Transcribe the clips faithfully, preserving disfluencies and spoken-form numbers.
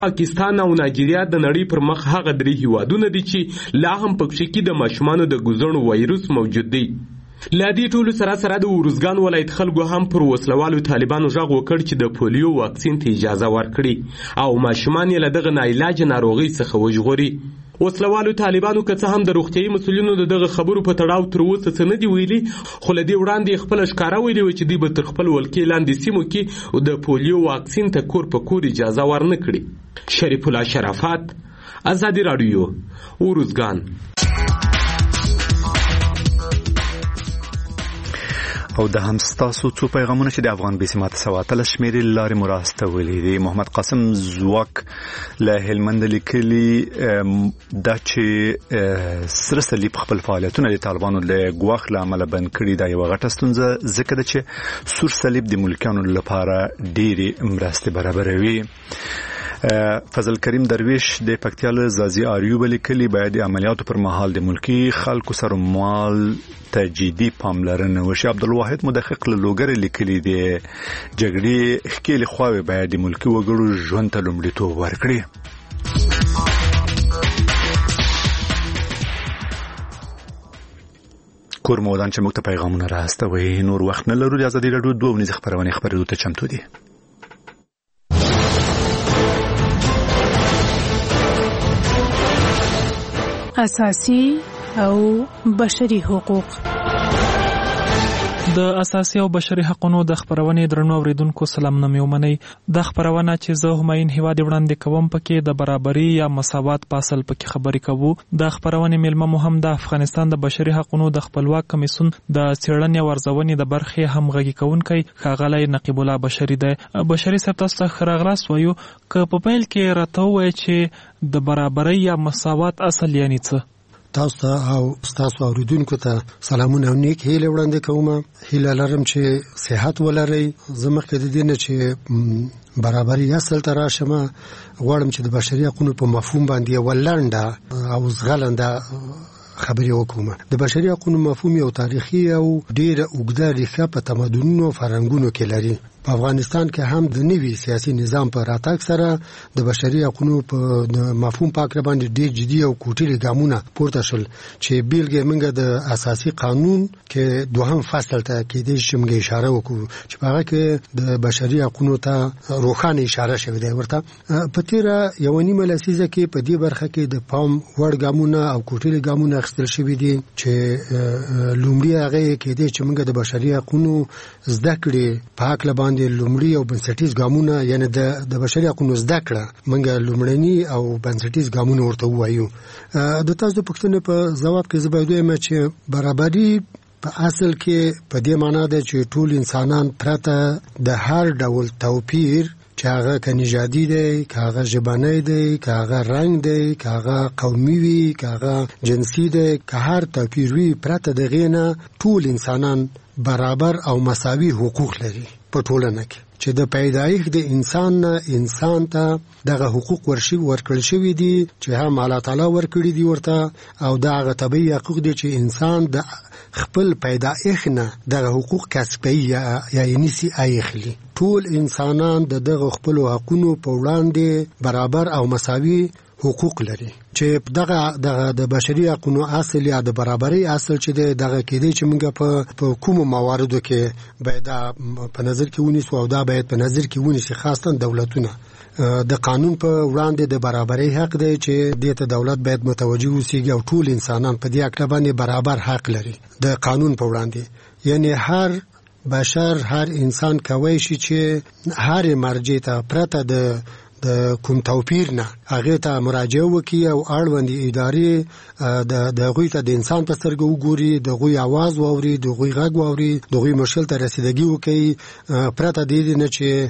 پاکستان او نایجیریا د نړۍ پر مخ هغه درې هیوادونه دي چې لا هم پکې کې د ماشومانو د ګوزڼو وایروس موجود دی. له دې ټولو سره سره د ورزګان ولایت خلکو هم پر وسلوالو طالبانو غږ وکړ چې د پولیو واکسین ته اجازه ورکړي او ماشومان یې له دغه ناعلاج ناروغۍ څخه وژغوري. وسلوالو طالبانو که څه هم د روغتیایي مسؤلینو د دغه خبرو په تړاو تر اوسه څه نه دي ویلي، خو له دې وړاندې خپله ښکاره ویلي وه چې دوی به تر خپل ولکې لاندې سیمو کې د پولیو واکسین ته کور په کور اجازه ورنه کړي. شریف الله شرافت، ازادي راډیو، ورزګان. او د هم ستاسو څو پیغامونه چې د افغان بیسمات سواتل شمیرې لارې مراسته ویلي دي. محمد قاسم زواک له هلمند لیکلي دا چې سره صلیب خپل فعالیتونه د طالبانو له ګواښ له امله بند کړي دا یوه غټه ستونزه ځکه ده چې سور صلیب د ملکیانو لپاره ډېرې مرستې برابروي. فضل کریم درویش د پکتیا له زازي آریوب لیکلي باید د عملیاتو پر مهال د ملکی خلکو سره مال ته جدي پاملرنه وشي. عبدالواحد مدقق له لوګر لیکلي دی جګړې ښکېلې خواوې باید د ملکی وګړو ژوند ته لومړیتوب ورکړي. کور مودان چې موږ ته پیغامونه راستوي نور وخت نه لرو. د ازادي راډیو دوه ونیزه خپرونې خپرېدو ته چمتو دي. اساسي او بشري حقوق. د اساسي او بشري حقوقو د خبرونې درنو اوریدونکو سلام نمو منی. د خبرونه چې زه هماین هیواد وړاندې کوم پکې د برابرۍ یا مساوات په اصل پکې خبرې کوو. د خبرونه ملمه مهم د افغانستان د بشري حقوقو د خپلواک کمیسیون د څېړنې او ارزونې د برخې همغږي کوونکی ښاغلی نقیب الله بشري دی. بشري صاحب تاسو ته ښه راغلاست وایو که په پیل کې راته ووایئ چې د برابرۍ یا مساوات اصل یعنی څه؟ تاسو ته او تاسو اوریدونکو ته سلامونه او نیک هیله وړاندې کوم. هیله لرم چې صحت ولرئ. زه مخکې د دې نه چې برابرۍ اصل ته راشم غواړم چې د بشري حقوقو په مفهوم باندې یوه لنډه او زغلنده خبرې وکوم. د بشري حقوقو مفهوم یو تاریخي او ډېره اوږده ریښه په تمدنونو او فرهنګونو کې لري. په افغانستان کې هم د نوي سیاسي نظام په راتګ سره د بشري حقوقو په مفهوم په اړه باندې ډېر جدي او کوټلي ګامونه پورته شول چې بیلګې موږ د اساسي قانون کې دوهم فصل ته کېدای شي موږ اشاره وکړو چې په هغه کې د بشري حقوقو ته روښانه اشاره شوې ده. ورته په تیره یوه نیمه لسیزه کې په دې برخه کې د پام وړ ګامونه او کوټلي ګامونه اخیستل شوي دي چې لومړی هغه کېدای چې موږ د بشري حقوقو زده کړې په هکله باندې لومړی او بنسټیز ګامونه یعنی د د بشري حقوقو زده کړه موږ لومړني او بنسټیز ګامونه ورته وایو. د تاسو د پوښتنې په ځواب کې زه باید وایم چې برابري په اصل کې په دې معنا ده چې ټول انسانان پرته د هر ډول توپیر چې هغه که نژادي دی، که هغه ژبنی دی، که هغه رنګ دی، که هغه قومي وي، که هغه جنسي دی، که هر توپیر وي پرته د هغې نه ټول انسانان برابر او مساوي حقوق لري په ټولنه کې چې د پیدایښت د انسان نه انسان ته دغه حقوق ورشي ورکړل شوي دي چې هم الله تعالی ورکړي دي ورته او د هغه طبیعي حقوق دي چې انسان د خپل پیدایښت نه دغه حقوق کسبي یا یې نیسي اخلي. ټول انسانان د دغه خپل حقوقو په وړاندې برابر او مساوي حقوق لري چې دغه دغه د بشري حقوقو اصل یا د برابرۍ اصل چې دغه کېدی چې موږ په په کوم مواردو کې باید په نظر کې ونیسو او دا باید په نظر کې ونیسي خاصه دولتونه. د قانون په وړاندې د برابرۍ حق دی چې دې ته دولت باید متوجه اوسیږي او ټول انسانان په دې حق باندې برابر حق لري د قانون په وړاندې. یعنی هر بشر هر انسان کوي شي چې هر مرجع ته پرته د د کوم توپیر نه هغه ته مراجعه وکړي او اړوندې ادارې د دغوی ته د انسان په سترګه وګوري، دغوی आवाज واوري، دغوی غږ واوري، دغوی مشکل ته رسیدګي وکړي پرته د دې نه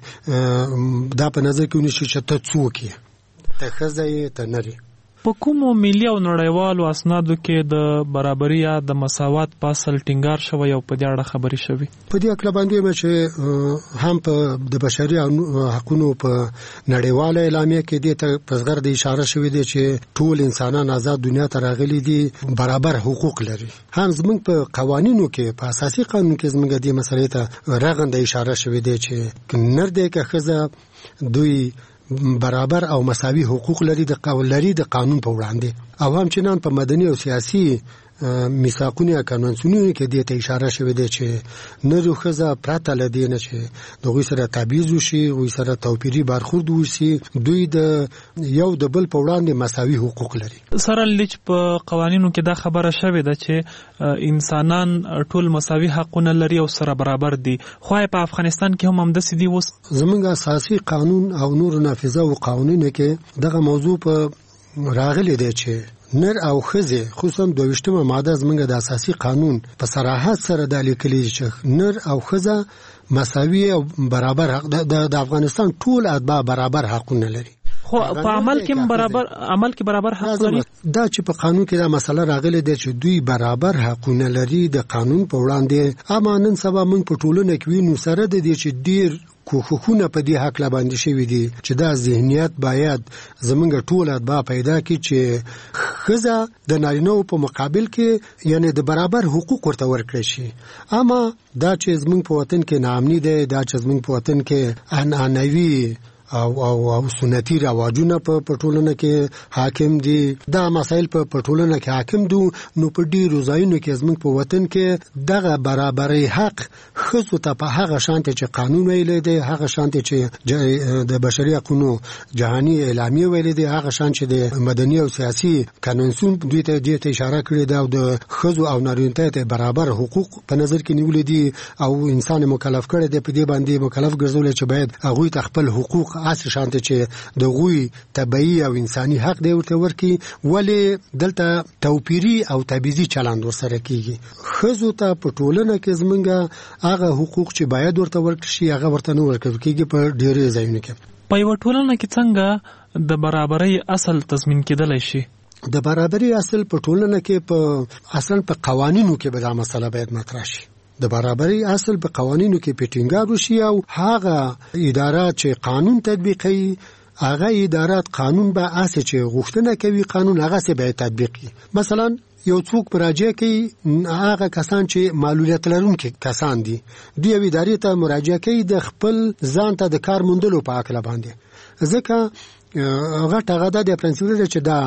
چې دا په نظر کې ونیسي چې ته څوک یې، ته ښځه یې، ته نر یې. په کومو ملي او نړیوالو اسنادو کې د برابرۍ یا د مساوات په اصل ټینګار شوی او په دې اړه خبرې شوي؟ په دې اړه باندې چې هم په د بشري حقوقو په نړیواله اعلامیه کې دې ته په زغر د اشاره شوې ده چې ټول انسانان آزاد دنیا ته راغلي دي، برابر حقوق لري. هم زموږ په قوانینو کې په اساسي قانون کې زموږ دې مسلې ته رغنده اشاره شوې ده چې نر دی که ښځه دوی برابر او مساوي حقوق لري د قانون لري د قانون په وړاندې او همچنان په مدني او سیاسي میثاقونه یا قانونونه کې د ته اشاره شوې ده چې نرو خزه پراته لدی نه چې دغه سره تعبیز وشي او سره توپیری برخورد وشي دوی د یو د بل په وړاندې مساوي حقوق لري. سره لچ په قوانینو کې دا خبره شوې ده چې انسانان ټول مساوي حقونه لري او سره برابر دي، خو په افغانستان کې هم همداسې دي. اوس زمونږ اساسي قانون او نور نافذه او قوانینو کې دغه موضوع په راغلي دی چې نر او خزه خصوصا دویشتمه ماده زمونږ د اساسي قانون په صراحت سره د لیکلي چې نر او خزه مساوي او برابر حق د افغانستان ټول اتباع برابر حقونه لري، خو په عمل کې برابر عمل کې برابر حق لري. دا چې په قانون کې دا مسله راغلي ده چې دوی برابر حقونه لري د قانون په وړاندې. اما نن سبا موږ په ټولنه کې وینو سره د دې چې ډیر کوخونه په دې حق لا باندې شوی دي چې دا ذهنیت باید زمونږ ټول اتباع پیدا کړي چې خزه د نارینه په مقابل کې یعنی د برابر حقوق ورته ورکړي شي. اما دا چې زمونږ په وطن کې ناامني ده، دا چې زمونږ په وطن کې عنعنوي او او او سنتي رواجونه په پټولنه کې حاکم دي، دا مسائل په پټولنه کې حاکم دي، نو په ډیرو ځایونو کې زموږ په وطن کې دغه برابرۍ حق خصو ته په هغه شانته چې قانون ویل دی، هغه شانته چې د بشري حقوقو جهاني اعلامیه ویل دی، هغه شان چې د مدني او سیاسي قانونسون دوی ته دې ته اشاره کړې ده او د خزو او نارینه ته برابر حقوق په نظر کې نیول دي او انسان مکلف کړي دی په دې باندې مکلف ګرځول چې باید هغه ته خپل حقوق اصل شانته چې د غوي طبيعي او انساني حق دی ورته ورکی، ولی دلته توپیری او تبعیضي چلند ورسره کیږي. خزو ته په ټولنه کې زمونږه هغه حقوق چې باید ورته ورکړي هغه ورته نه ورکړي کیږي په ډېرې ځایونو کې. په یو ټولنه کې څنګه د برابرۍ اصل تضمین کېدلی شي؟ د برابرۍ اصل په ټولنه کې په اصلا په قوانینو کې به دا مسله باید مطرح شي. د برابرۍ اصل په قوانینو کې پیټینګار وشي او هغه ادارات چې قانون تطبیقوي هغه ادارات قانون به اساس چې غوښتنه کوي قانون هغه سه به تطبیقي. مثلا یو څوک مراجعه کوي هغه کسان چې معلولیت لرونکي کسان دي، دوی ادارې ته مراجعه کوي د خپل ځان ته د کار موندلو په اړه باندې، ځکه هغه ټاغه د پرنسپل چې دا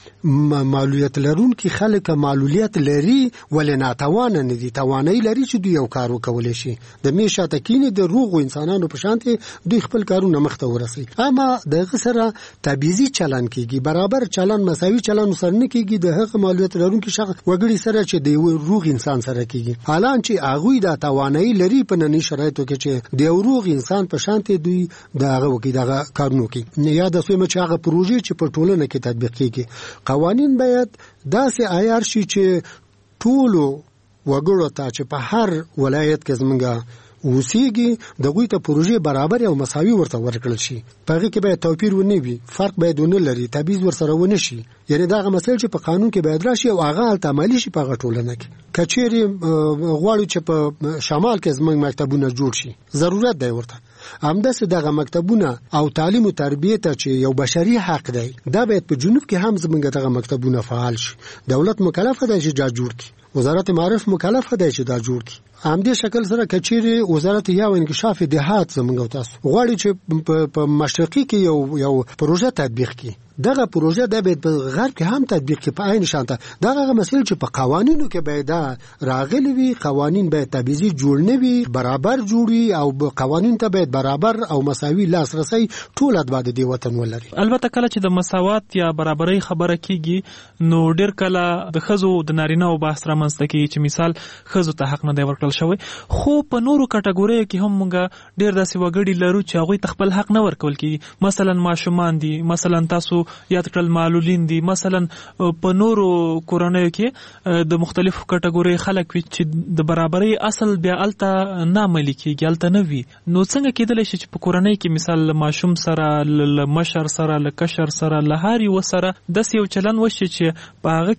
معلولیت لرونکي خلک معلولیت لري ولې ناتوانه نه دي، توانایي لري چې دوی یو کار وکولای شي. د میشه تکینه د روغو انسانانو په شانته دوی خپل کارونه مخته ورسي. اما دغه سره تبعیضي چلن کیږي، برابر چلن مساوي چلن سره نه کیږي د هغه معلولیت لرونکي شخص وګړي سره چې د یو روغ انسان سره کیږي، حالان چې هغه د توانایي لري په ننني شرایطو کې چې د یو روغ انسان په شانته دوی دغه وکي دغه کارونه کوي. یا د سومه چې هغه پروژې چې په ټولنه کې تطبیق کیږي، قوانین باید داسې عیار شي چې ټولو وګړو ته چې په هر ولایت کې زمونږه اوسېږي دغوی ته پروژې برابر او مساوي ورته ورکړل شي. په هغې کې باید توپیر ونه وي، فرق باید ونه لري، تبعیض ورسره ونه شي. یعنې دغه مسایل چې په قانون کې باید راشي او هغه هلته عملي شي په هغه ټولنه کې. که چیرې غواړو چې په شمال کې زموږ مکتبونه جوړ شي، ضرورت دی ورته همداسې دغه مکتبونه او تعلیم او تربیه ته چې یو بشري حق دی، دا باید په جنوب کې هم زموږ دغه مکتبونه فعال شي. دولت مکلف دی چې دا جوړ کړي، وزارت معارف مکلف دی چې دا جوړ کړي. همدې شکل سره کچيري وزارت یا انکشاف دهات زموږ تاسو غواړي چې په مشرقي کې یو یو پروژه تطبیق کړي، دغه پروژه د به په غرب کې هم تطبیق کې په عین شانته دغه مسایل چې په قوانینو کې باید راغلي وي، قوانین باید تبعیضي جوړ نه وي، برابر جوړي او قوانین ته باید برابر او مساوي لاسرسي ټول اتباع د وطن ولري. البته کله چې د مساوات یا برابرۍ خبره کیږي نو ډیر کله د خزو د نارینه او بحث رامنځته کیږي چې مثال خزو ته حق نه دی ورکړل شوی، خو په نورو کټګوریو کې هم موږ ډیر داسې وګړي لرو چې هغه ته خپل حق نه ورکول کیږي. مثلا ماشومان دي، مثلا تاسو یاد کړل معلولین دي، مثلا په نورو کورنیو کې د مختلفو کټګوري خلک وي چې د برابرۍ اصل بیا الته نه عملي کیږي، الته نه وي. نو څنګه کېدلی شي چې په کورنۍ کې مثال ماشوم سره له مشر سره له کشر سره له هر یو سره داسې یو چلن وشي چې په هغه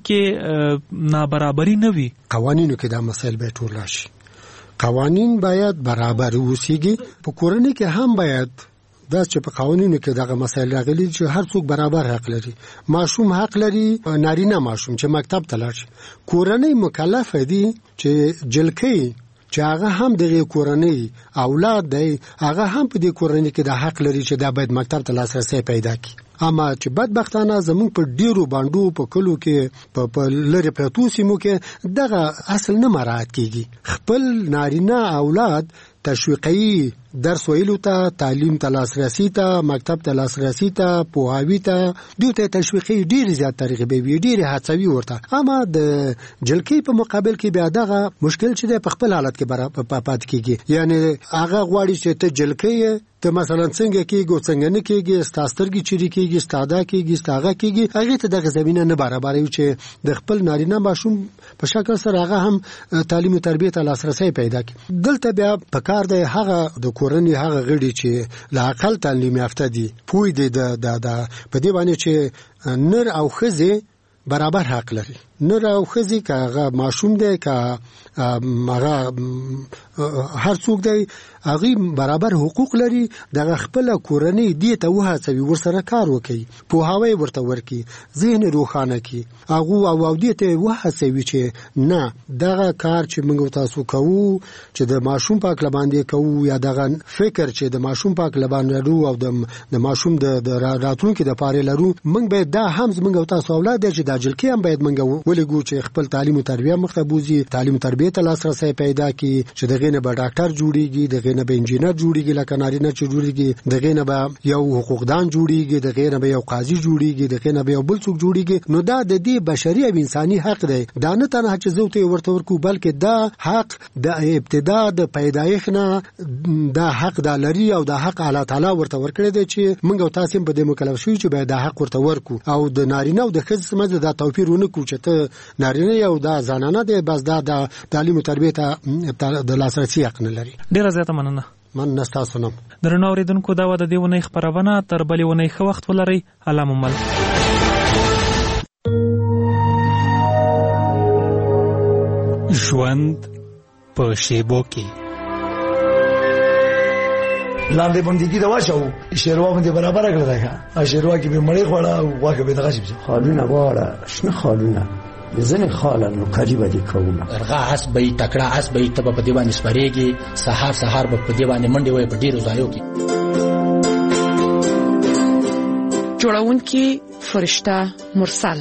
کې نابرابري نه وي؟ قوانینو کې دا مسایل به ټول راشي، قوانین باید برابر اوسېږي. په کورنۍ کې هم باید دا چې په قوانینو کې دغه مسایل راغلي چې هر څوک برابر حق لري. ماشوم حق لري، نارینه ماشوم چې مکتب ته لاړ شي. کورنۍ مکلف دي چې جلکۍ چې هغه هم د کورنۍ اولاد دی، هغه هم په دې کورنۍ کې د حق لري چې دا باید مکتب ته لاسرسي پیدا کړي. اما چې بدبختانه زمونږ په ډیرو باندو په کلو کې په په لری پرتو سیمو کې دغه اصل نه مراعات کیږي. خپل نارینه اولاد تشویقي درس ویلو ته، تعلیم ته لاسرسي ته، مکتب ته لاسرسي ته، پوهاوی ته دوی ته تشویقي ډیر زیات ترغیبي وي، ډیر هڅوي ورته. اما د جلکی په مقابل کې بیا دغه مشکل چې په خپل حالت کې برابر پات کیږي. یعنی هغه غواړي چې ته جلکی ته مثلا څنګه کېږي څنګه نه کېږي، ستاسترګي چيري کېږي، ستاده کېږي، ستاغه کېږي، هغه ته دغه زمينه نه برابر وي چې د خپل نارینه ماشوم په شکل سره هغه هم تعلیم او تربیت ته لاسرسي پیدا کړي. دلته بیا په کار دی هغه د کورنۍ هغه غړي چې لا عقل تعلیم یافته دي، پوی دي د د په دی باندې چې نر او ښځه برابر حق لري. نر او ښځه که هغه ماشوم دی که هغه هر څوک دی هغه برابر حقوق لري. دغه خپل کورنۍ دی ته وهڅوي ورسره کار وکړي، پوهاوی ورته ورکړي، ذهن روښانه کړي، هغه او او دی ته وهڅوي چې نه دغه کار چې موږ تاسو کوو چې د ماشوم پاک لباندې کوو یا دغه فکر چې د ماشوم پاک لباندې لرو او د ماشوم د راتلونکي د پاره لرو، موږ به دا هم موږ تاسو اولاد چې د جلکی هم باید موږ ولګو چې خپل تعلیم او تربیه مخته بوزي، تعلیم او تربیه ته لاسرسي پیدا کړي، چې دغه نه به ډاکټر جوړيږي، دغه نه به انجینر جوړيږي، لکه نارینه چې جوړيږي، دغه نه به یو حقوقدان جوړيږي، دغه نه به یو قاضي جوړيږي، دغه نه به یو بل څوک جوړيږي. نو دا د دې بشري او انساني حق دی. دا نه تنها چې زوته ورته ورکو، بلکې دا حق د ابتدا د پیدایښت نه دا حق د لري او دا حق الله تعالی ورته ورکړي دی چې موږ او تاسو په دې مکلف شو چې باید دا حق ورته ورکو. او د نارینه او د ښځې سمجه دا توپیر ونه کو چې ته نارینه یو دا زنانه دی بس دا د تعلیم او تربیه ته د لاسرسي حق نه لري. ډیره زیاته مننه. من نستا سنم درنو اوریدونکو دا و د دې ونې خبرونه تر بلې ونې ښه وخت ولرئ. علامه مل ژوند په شیبو کې لاندې باندې دا واښو شیروا باندې برابر کړل راځه شیروا کې به مړی خوړه او واګه به دغه شي خالونه واړه شنه خالونه ځنه خاله نو قریبه دي کومه ارغه اس به تکړه اس به ته په دی باندې سپریږي سحر سحر به په دی باندې منډي وای په ډیرو ځایو کې جوړونکي فرشته مرسل.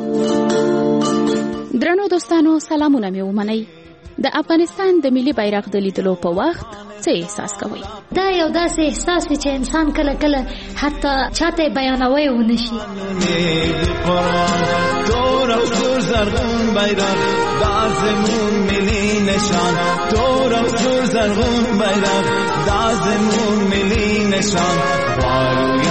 درنو دوستانو سلامونه مې ومنئ. د افغانستان د ملي بیرغ د لیدلو په وخت څه احساس کوئ؟ دا یو داسې احساس دی چې انسان کله کله حتی چاته بیانوي ونشي. دور او دور زرغون بیرغ د آسمون ملي نشان، دور او دور زرغون بیرغ د آسمون ملي نشان،